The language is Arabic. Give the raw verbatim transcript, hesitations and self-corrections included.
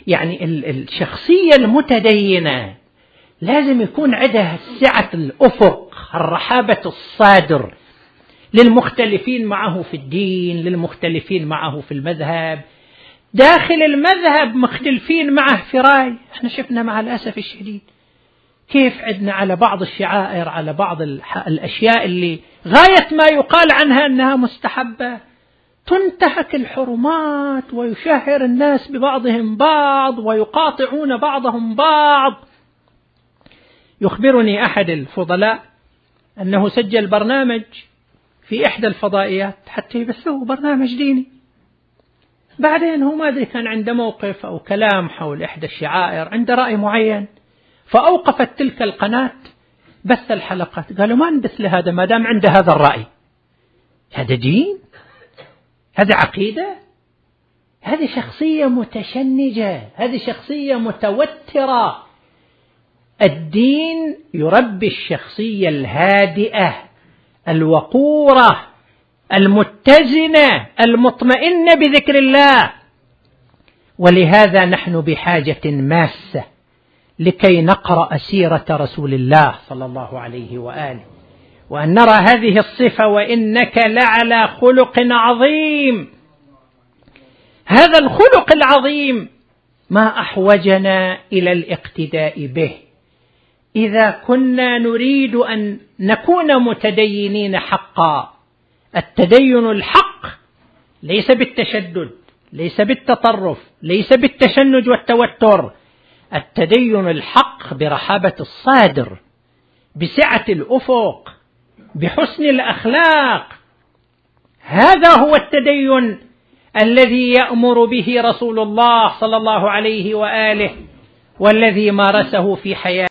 يعني الشخصية المتدينة لازم يكون عندها سعة الأفق، الرحابة الصادر للمختلفين معه في الدين، للمختلفين معه في المذهب، داخل المذهب مختلفين معه في رأي. احنا شفنا مع الأسف الشديد كيف عدنا على بعض الشعائر، على بعض الأشياء اللي غاية ما يقال عنها أنها مستحبة تنتهك الحرمات، ويشهر الناس ببعضهم بعض ويقاطعون بعضهم بعض. يخبرني أحد الفضلاء أنه سجل برنامج في إحدى الفضائيات حتى يبثوه، برنامج ديني. بعدين هو ما أدري كان عنده موقف أو كلام حول إحدى الشعائر، عنده رأي معين، فأوقفت تلك القناة بث الحلقات. قالوا ما نبث لهذا ما دام عنده هذا الرأي. هذا دين؟ هذا عقيدة؟ هذه شخصية متشنجة، هذه شخصية متوترة. الدين يربي الشخصية الهادئة الوقورة المتزنة المطمئنة بذكر الله. ولهذا نحن بحاجة ماسة لكي نقرأ سيرة رسول الله صلى الله عليه وآله، وأن نرى هذه الصفة: وإنك لعلى خلق عظيم. هذا الخلق العظيم ما أحوجنا إلى الاقتداء به إذا كنا نريد أن نكون متدينين حقا. التدين الحق ليس بالتشدد، ليس بالتطرف، ليس بالتشنج والتوتر. التدين الحق برحابة الصادر، بسعة الأفق، بحسن الأخلاق. هذا هو التدين الذي يأمر به رسول الله صلى الله عليه وآله، والذي مارسه في حياته.